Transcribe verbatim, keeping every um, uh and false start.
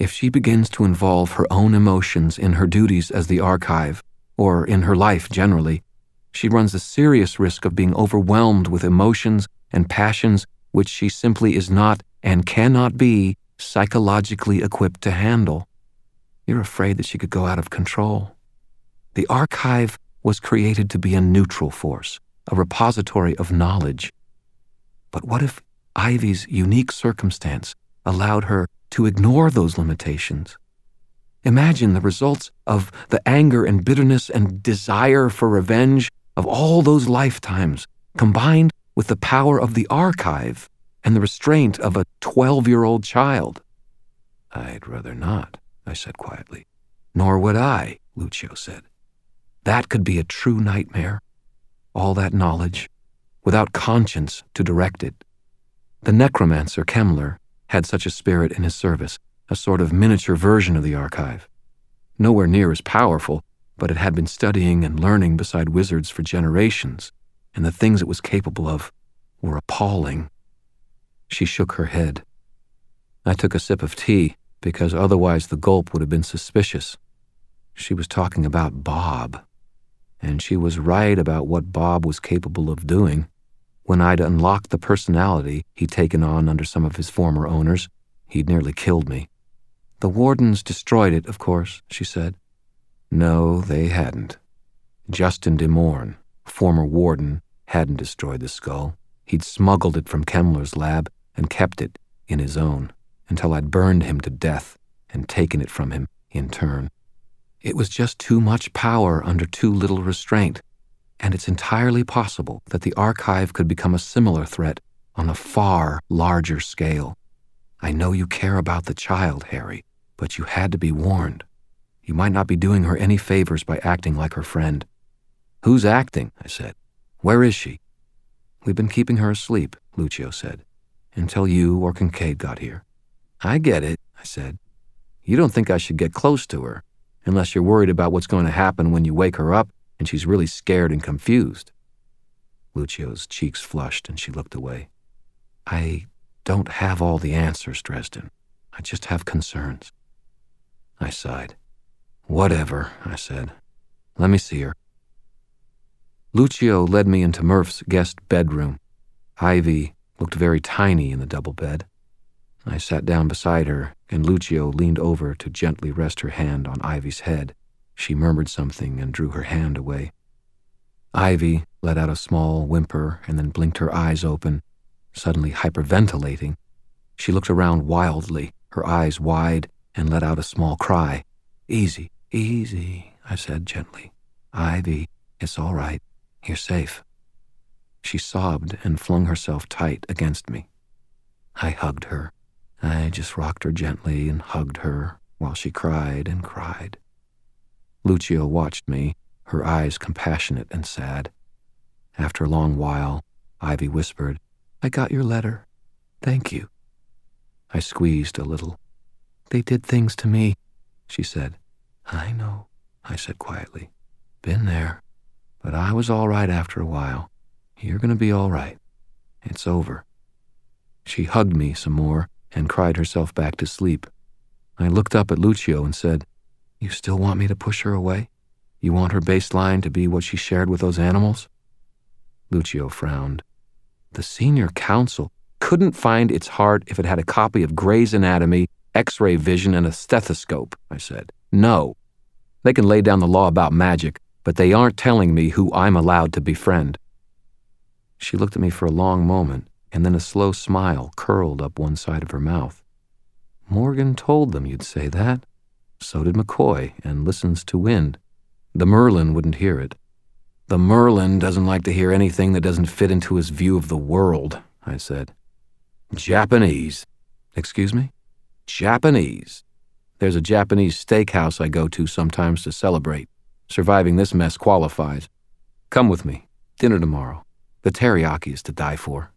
If she begins to involve her own emotions in her duties as the archive, or in her life generally, she runs the serious risk of being overwhelmed with emotions and passions which she simply is not and cannot be psychologically equipped to handle. You're afraid that she could go out of control. The archive was created to be a neutral force, a repository of knowledge. But what if Ivy's unique circumstance allowed her to ignore those limitations? Imagine the results of the anger and bitterness and desire for revenge of all those lifetimes, combined with the power of the archive and the restraint of a twelve-year-old child. I'd rather not, I said quietly. Nor would I, Lucio said. That could be a true nightmare. All that knowledge, without conscience to direct it. The necromancer Kemmler had such a spirit in his service, a sort of miniature version of the archive. Nowhere near as powerful, but it had been studying and learning beside wizards for generations, and the things it was capable of were appalling. She shook her head. I took a sip of tea, because otherwise the gulp would have been suspicious. She was talking about Bob, and she was right about what Bob was capable of doing. When I'd unlocked the personality he'd taken on under some of his former owners, he'd nearly killed me. The wardens destroyed it, of course, she said. No, they hadn't. Justin de Morn, former warden, hadn't destroyed the skull. He'd smuggled it from Kemmler's lab and kept it in his own until I'd burned him to death and taken it from him in turn. It was just too much power under too little restraint, and it's entirely possible that the archive could become a similar threat on a far larger scale. I know you care about the child, Harry, but you had to be warned. You might not be doing her any favors by acting like her friend. Who's acting? I said. Where is she? We've been keeping her asleep, Lucio said, until you or Kincaid got here. I get it, I said. You don't think I should get close to her, unless you're worried about what's going to happen when you wake her up and she's really scared and confused. Lucio's cheeks flushed and she looked away. I don't have all the answers, Dresden. I just have concerns. I sighed. Whatever, I said. Let me see her. Lucio led me into Murph's guest bedroom. Ivy looked very tiny in the double bed. I sat down beside her, and Lucio leaned over to gently rest her hand on Ivy's head. She murmured something and drew her hand away. Ivy let out a small whimper and then blinked her eyes open, suddenly hyperventilating. She looked around wildly, her eyes wide, and let out a small cry. Easy, easy, I said gently. Ivy, it's all right. You're safe. She sobbed and flung herself tight against me. I hugged her. I just rocked her gently and hugged her while she cried and cried. Lucio watched me, her eyes compassionate and sad. After a long while, Ivy whispered, I got your letter. Thank you. I squeezed a little. They did things to me, she said. I know, I said quietly. Been there. But I was all right after a while. You're going to be all right. It's over. She hugged me some more and cried herself back to sleep. I looked up at Lucio and said, You still want me to push her away? You want her baseline to be what she shared with those animals? Lucio frowned. The senior council couldn't find its heart if it had a copy of Gray's Anatomy, X-ray vision, and a stethoscope, I said. No. They can lay down the law about magic, but they aren't telling me who I'm allowed to befriend. She looked at me for a long moment, and then a slow smile curled up one side of her mouth. Morgan told them you'd say that. So did McCoy, and listens to wind. The Merlin wouldn't hear it. The Merlin doesn't like to hear anything that doesn't fit into his view of the world, I said. Japanese. Excuse me? Japanese. There's a Japanese steakhouse I go to sometimes to celebrate. Surviving this mess qualifies. Come with me. Dinner tomorrow. The teriyaki is to die for.